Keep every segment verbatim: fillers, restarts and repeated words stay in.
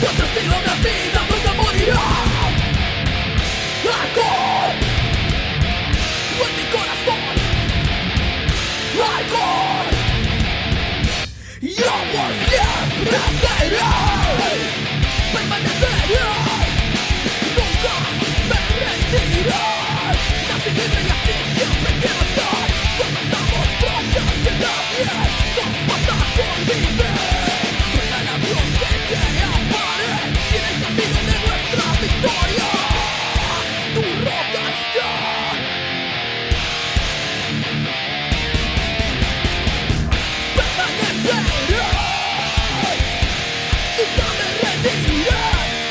Nuestro estilo de vida nunca morirá. Alcohol en mi corazón, alcohol. Yo por siempre seré, permaneceré, nunca me rendiré. Nací libre y así siempre quiero estar. Comandamos broncas que nadie nos basta con vivir. Ruegan a Dios que te ampare en el camino de nuestra victoria. Tu rockstar permaneceré, nunca me rendiré.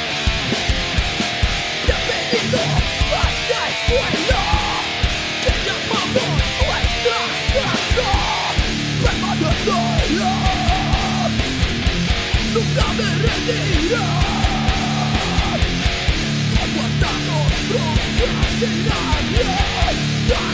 Bienvenidos a esta escuela que llamamos nuestra casa. Permaneceré, nunca me rendiré. Aguantamos broncas de nadie.